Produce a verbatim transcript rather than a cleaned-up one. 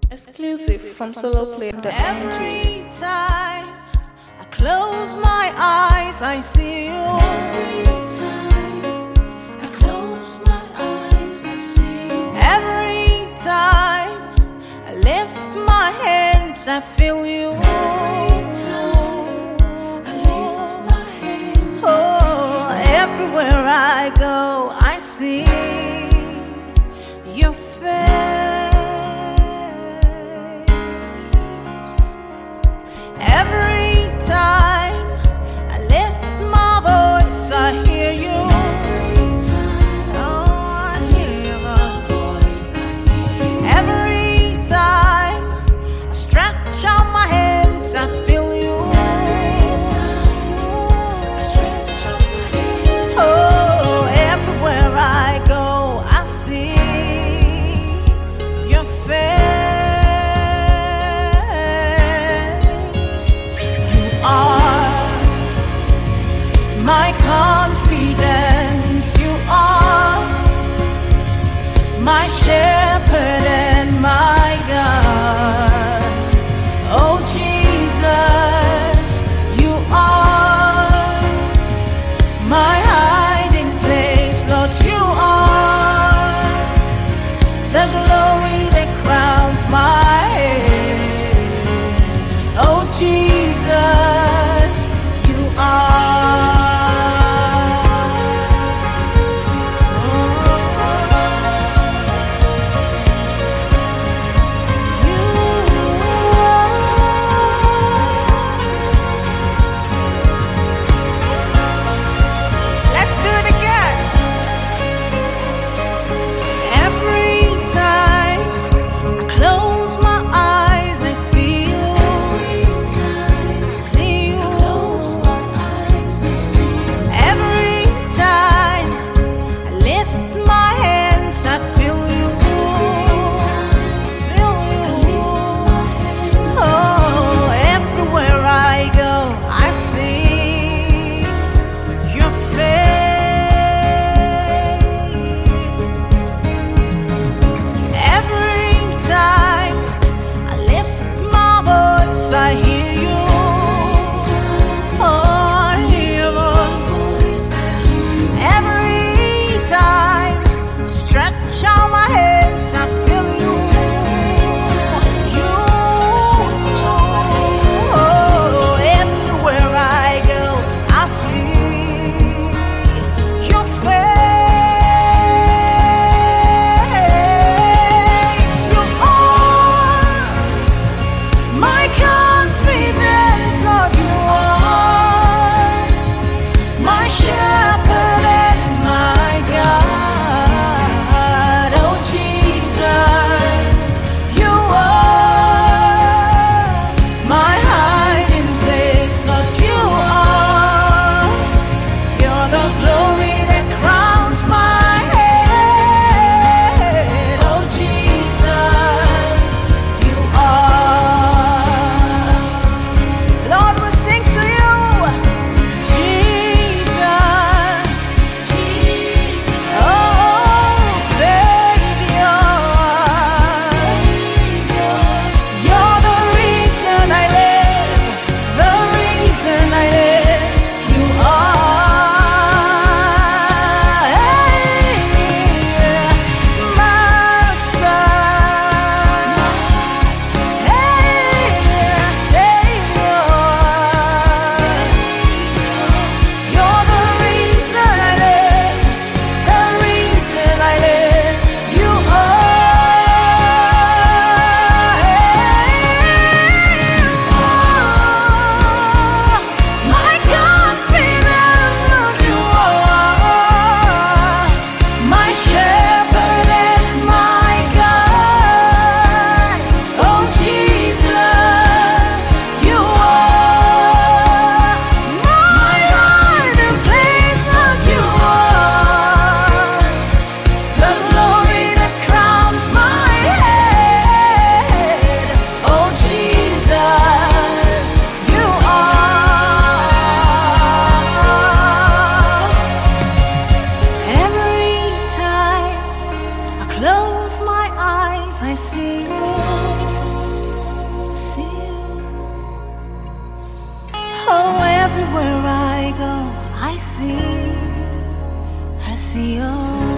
Exclusive from soloplay dot ng. Every time I close my eyes, I see you. Every time I close my eyes, I see you. Every time I lift my hands, I feel you. Every time I lift my hands, Oh, everywhere I go, I see your face. Every time I lift my voice, I hear you. every time Oh, I hear my your voice, I hear you. Every time I stretch out my hands, I feel you. Every time I stretch out my hands, Oh, everywhere I Oh, everywhere I go, I see, I see you.